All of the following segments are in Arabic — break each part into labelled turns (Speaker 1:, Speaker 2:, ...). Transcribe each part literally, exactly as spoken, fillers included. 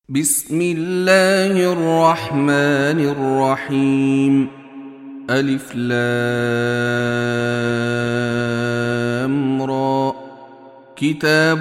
Speaker 1: بسم الله الرحمن الرحيم. ألف لام را. كتاب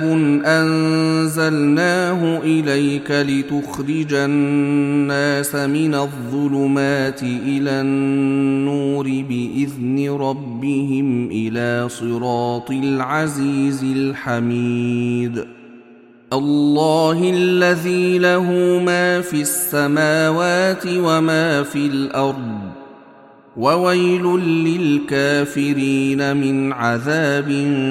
Speaker 1: أنزلناه إليك لتخرج الناس من الظلمات إلى النور بإذن ربهم إلى صراط العزيز الحميد. الله الذي له ما في السماوات وما في الأرض، وويل للكافرين من عذاب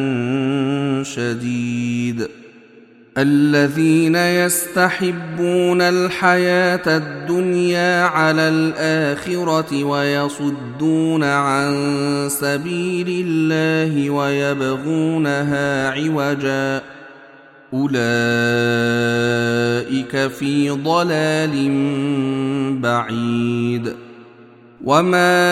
Speaker 1: شديد. الذين يستحبون الحياة الدنيا على الآخرة ويصدون عن سبيل الله ويبغونها عوجا، أولئك في ضلال بعيد. وما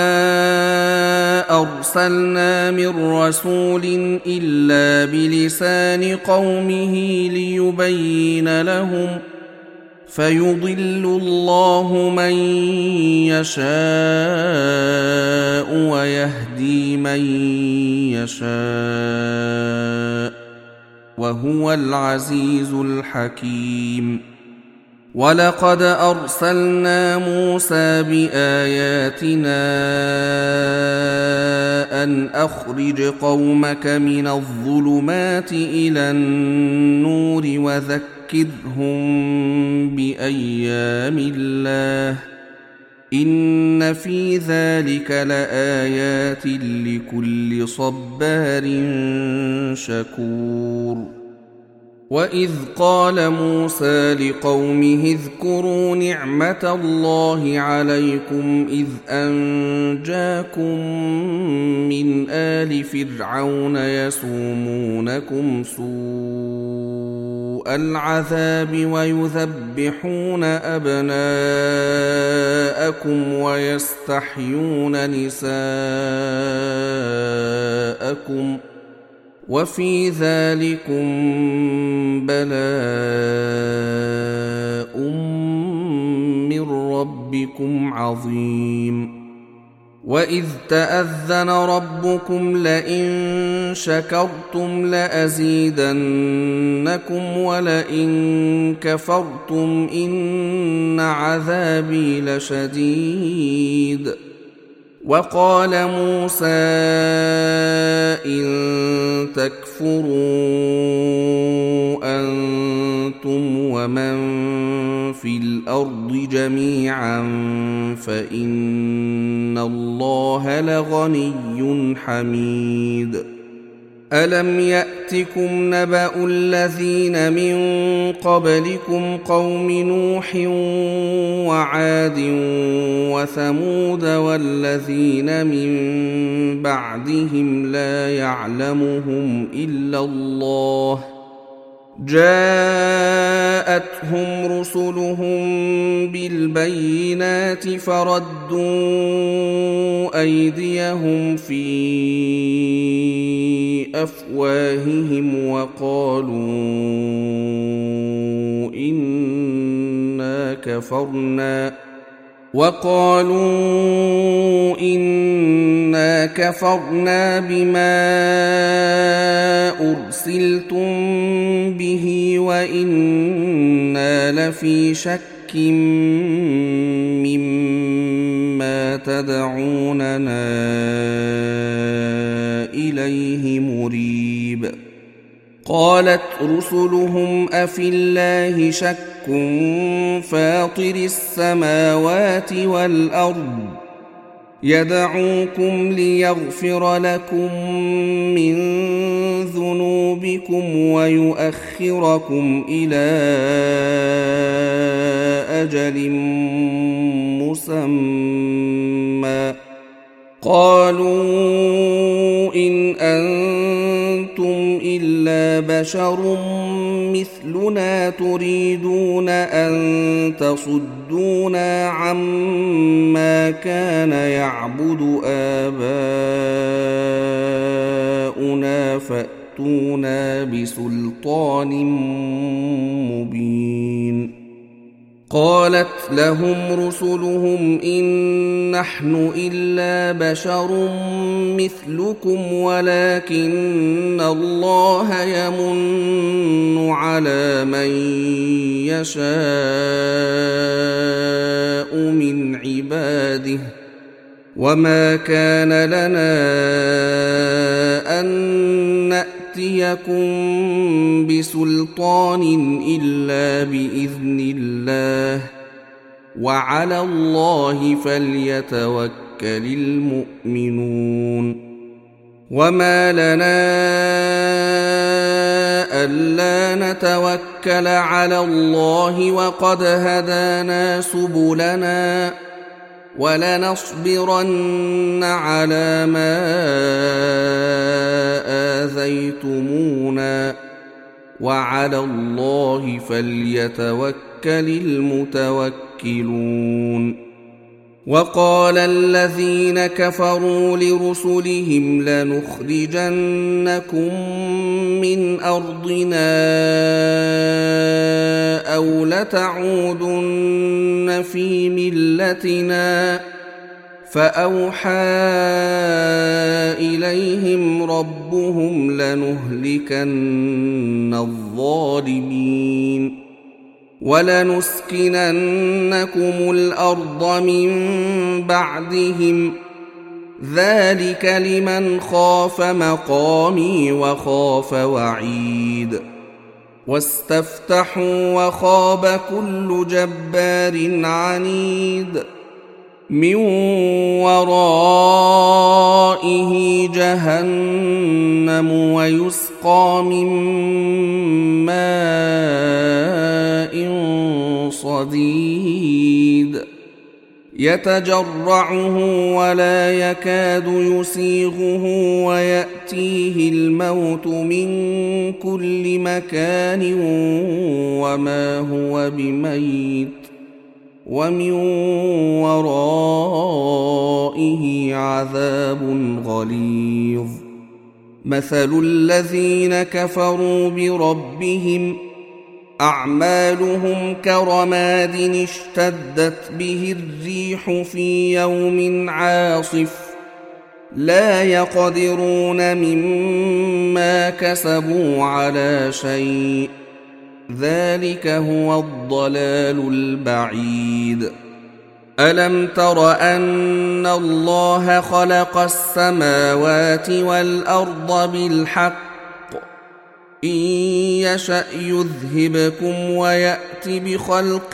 Speaker 1: أرسلنا من رسول إلا بلسان قومه ليبين لهم، فيضل الله من يشاء ويهدي من يشاء، وهو العزيز الحكيم. ولقد أرسلنا موسى بآياتنا أن أخرج قومك من الظلمات إلى النور وذكرهم بأيام الله، إن في ذلك لآيات لكل صبار شكور. وإذ قال موسى لقومه اذكروا نعمة الله عليكم إذ أنجاكم من آل فرعون يسومونكم سوء العذاب ويذبحون أبناءكم ويستحيون نساءكم، وفي ذلكم بلاء من ربكم عظيم. وإذ تأذن ربكم لئن شكرتم لأزيدنكم ولئن كفرتم إن عذابي لشديد. وقال موسى إن تكفروا أنتم ومن في الأرض جميعا فإن الله لغني حميد. ألم يأتكم نبأ الذين من قبلكم قوم نوح وعاد وثمود والذين من بعدهم لا يعلمهم إلا الله، جاءتهم رسلهم بالبينات فردوا أيديهم في أفواههم وقالوا إنا كفرنا وقالوا إنا كفرنا بما أرسلتم به وإنا لفي شك مما تدعوننا إليه مريب. قالت رسلهم أفي الله شك فاطر السماوات والأرض يدعوكم ليغفر لكم من ذنوبكم ويؤخركم إلى أجل مسمى، قالوا إن أنتم إلا بشر مثلنا تريدون أن تصدونا عما كان يعبد آباؤنا فأتونا بسلطان مبين. قالت لهم رسلهم إن نحن إلا بشر مثلكم ولكن الله يمن على من يشاء من عباده وما كان لنا أن نأتيكم بسلطان إلا بإذن الله وعلى الله فليتوكل المؤمنون وما لنا ألا نتوكل على الله وقد هدانا سبلنا ولنصبرن على ما آذيتمونا وعلى الله فليتوكل المتوكلون وقال الذين كفروا لرسلهم لنخرجنكم من أرضنا أو لتعودن في ملتنا فأوحى إليهم ربهم لنهلكن الظالمين ولنسكننكم الأرض من بعدهم ذلك لمن خاف مقامي وخاف وعيد واستفتحوا وخاب كل جبار عنيد من ورائه جهنم ويسقى من ماء صديد يتجرعه ولا يكاد يسيغه ويأتيه الموت من كل مكان وما هو بميت ومن ورائه عذاب غليظ مثل الذين كفروا بربهم أعمالهم كرماد اشتدت به الريح في يوم عاصف لا يقدرون مما كسبوا على شيء ذلك هو الضلال البعيد ألم تر أن الله خلق السماوات والأرض بالحق إن يشأ يذهبكم ويأت بخلق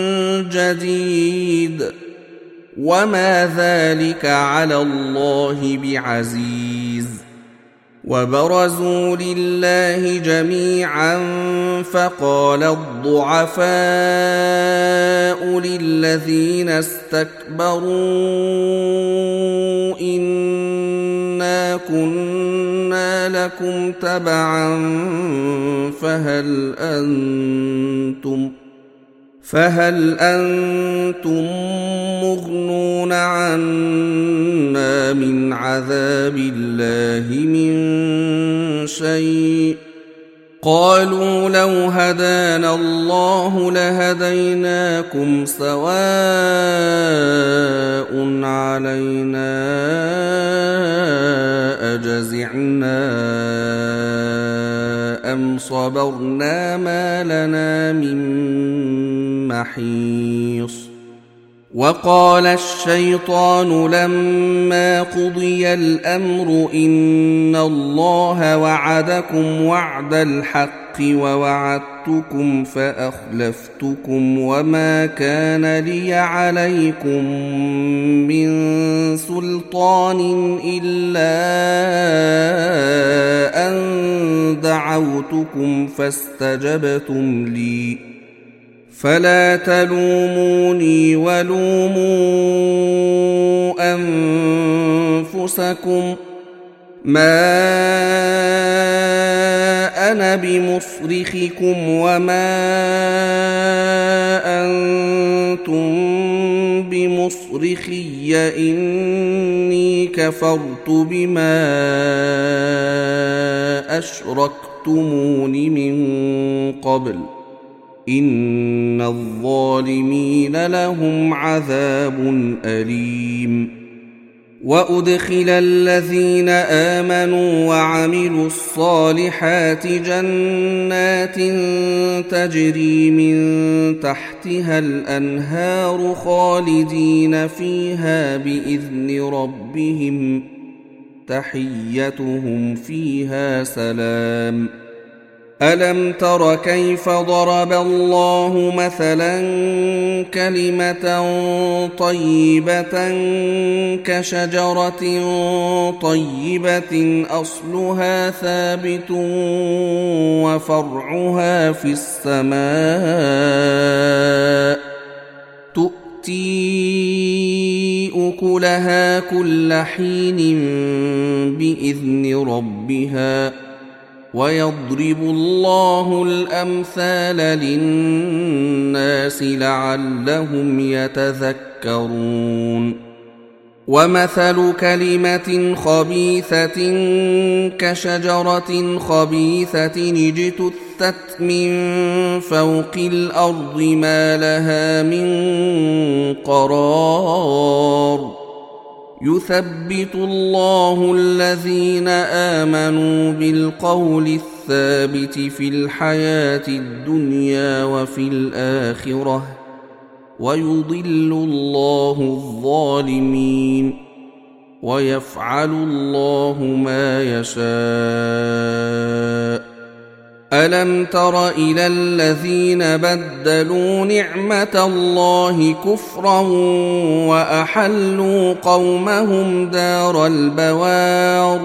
Speaker 1: جديد وما ذلك على الله بعزيز وبرزوا لله جميعا فقال الضعفاء للذين استكبروا إنا كنا لكم تبعا فهل أنتم فهل أنتم مغنون عنا من عذاب الله من شيء قالوا لو هدانا الله لهديناكم سواء علينا أجزعنا أم صبرنا ما لنا من محيص وقال الشيطان لما قضي الأمر إن الله وعدكم وعد الحق ووعدتكم فأخلفتكم وما كان لي عليكم من سلطان إلا أن دعوتكم فاستجبتم لي فلا تلوموني ولوموا أنفسكم ما أنا بمصرخكم وما أنتم بمصرخي إني كفرت بما أشركتمون من قبل إن الظالمين لهم عذاب أليم. وأدخل الذين آمنوا وعملوا الصالحات جنات تجري من تحتها الأنهار خالدين فيها بإذن ربهم تحيتهم فيها سلام. ألم تر كيف ضرب الله مثلا كلمة طيبة كشجرة طيبة أصلها ثابت وفرعها في السماء تؤتي أكلها كل حين بإذن ربها ويضرب الله الأمثال للناس لعلهم يتذكرون. ومثل كلمة خبيثة كشجرة خبيثة اجتثت من فوق الأرض ما لها من قرار. يثبت الله الذين آمنوا بالقول الثابت في الحياة الدنيا وفي الآخرة ويضل الله الظالمين ويفعل الله ما يشاء. ألم تر إلى الذين بدلوا نعمة الله كفرا وأحلوا قومهم دار البوار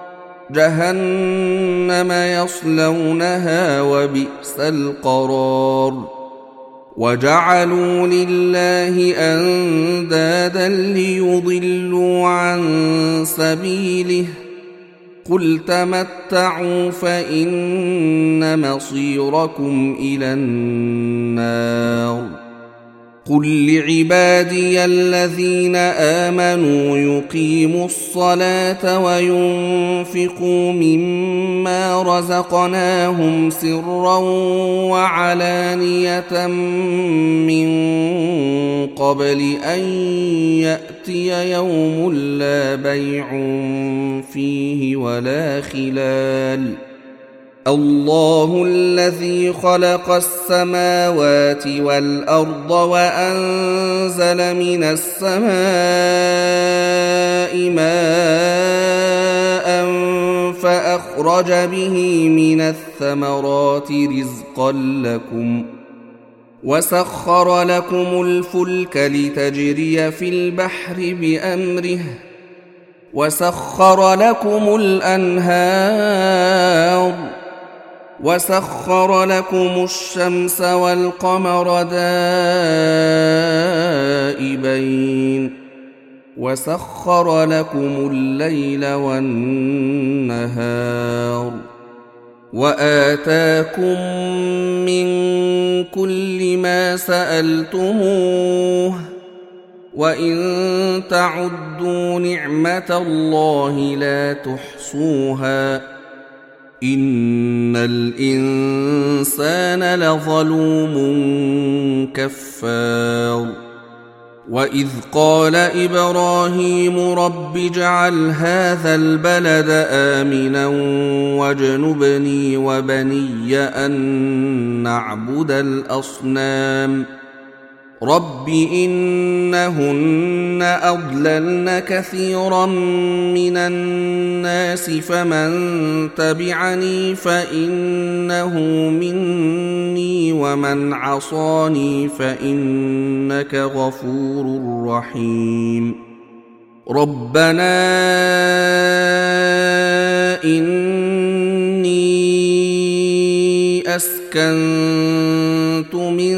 Speaker 1: جهنم يصلونها وبئس القرار. وجعلوا لله أندادا ليضلوا عن سبيله قل تمتعوا فإن مصيركم إلى النار. قل لعبادي الذين آمنوا يقيموا الصلاة وينفقوا مما رزقناهم سرا وعلانية من قبل أن يأتي يوم لا بيع فيه ولا خلال. الله الذي خلق السماوات والأرض وأنزل من السماء ماء فأخرج به من الثمرات رزقا لكم وسخر لكم الفلك لتجري في البحر بأمره وسخر لكم الأنهار وسخر لكم الشمس والقمر دائبين وسخر لكم الليل والنهار وآتاكم من كل ما سألتموه وإن تعدوا نعمة الله لا تحصوها إن الإنسان لظلوم كفار. وإذ قال إبراهيم رب اجعل هذا البلد آمنا واجنبني وبني أن نعبد الأصنام رب إنهن أضللن كثيرا من الناس فمن تبعني فإنه مني ومن عصاني فإنك غفور رحيم. ربنا إني أسكنت من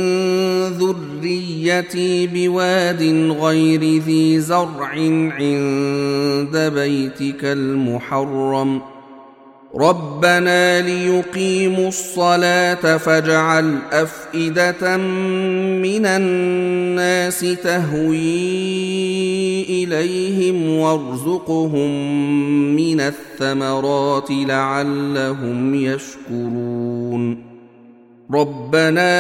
Speaker 1: ذريتي بواد غير ذي زرع عند بيتك المحرم ربنا ليقيموا الصلاة فاجعل أفئدة من الناس تهوي إليهم وارزقهم من الثمرات لعلهم يشكرون. ربنا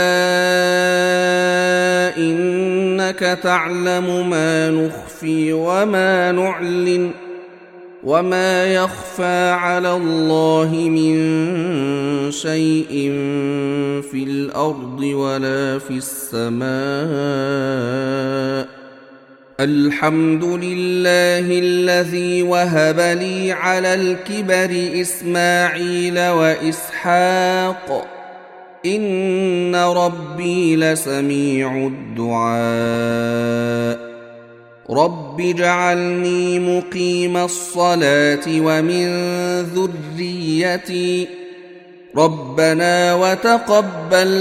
Speaker 1: إنك تعلم ما نخفي وما نعلن وما يخفى على الله من شيء في الأرض ولا في السماء الحمد لله الذي وهب لي على الكبر إسماعيل وإسحاق إن ربي لسميع الدعاء رب اجعلني مقيم الصلاة ومن ذريتي ربنا وتقبل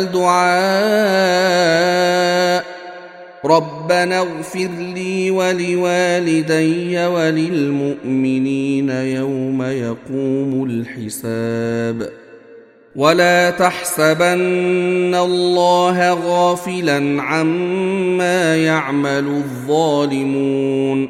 Speaker 1: دعاء ربنا اغفر لي ولوالدي وللمؤمنين يوم يقوم الحساب ولا تحسبن الله غافلا عما يعمل الظالمون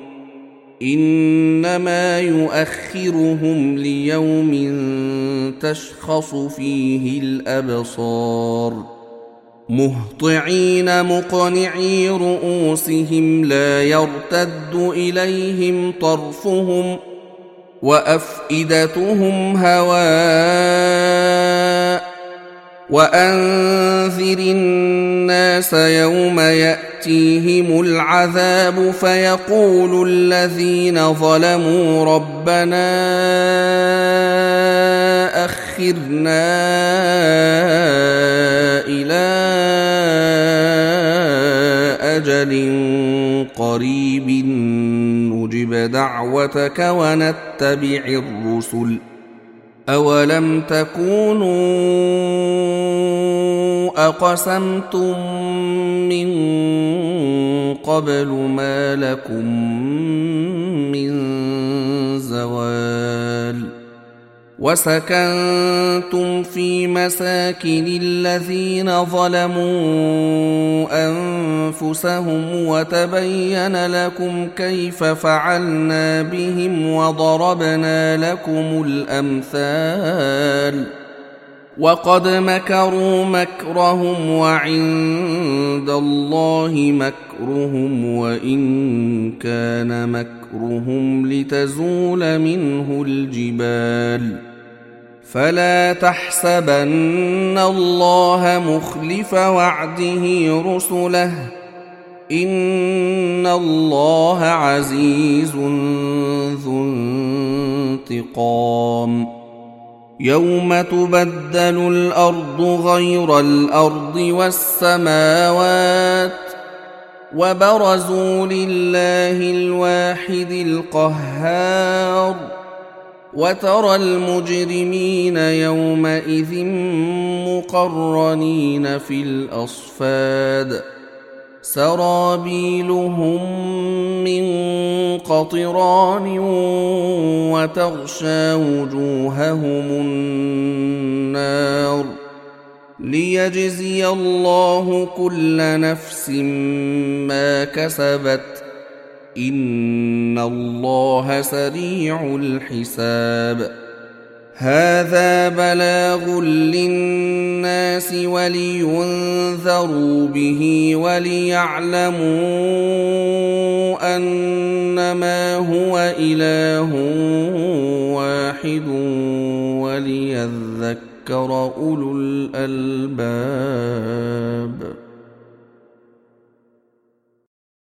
Speaker 1: إنما يؤخرهم ليوم تشخص فيه الأبصار مهطعين مقنعي رؤوسهم لا يرتد إليهم طرفهم وأفئدتهم هواء وأنذر الناس يوم يأتيهم العذاب فيقول الذين ظلموا ربنا أخرنا إلى أجل قريب نجب دعوتك ونتبع الرسل أولم تكونوا أقسمتم من قبل ما لكم من زوال وسكنتم في مساكن الذين ظلموا أنفسهم وتبين لكم كيف فعلنا بهم وضربنا لكم الأمثال وقد مكروا مكرهم وعند الله مكرهم وإن كان مكرهم لتزول منه الجبال فلا تحسبن الله مخلف وعده رسله إن الله عزيز ذو انتقام يوم تبدل الأرض غير الأرض والسماوات وبرزوا لله الواحد القهار وترى المجرمين يومئذ مقرنين في الأصفاد سرابيلهم من قطران وتغشى وجوههم النار ليجزي الله كل نفس ما كسبت إن الله سريع الحساب هذا بلاغ للناس ولينذروا به وليعلموا أنما هو إله واحد وليذكر أولو الألباب.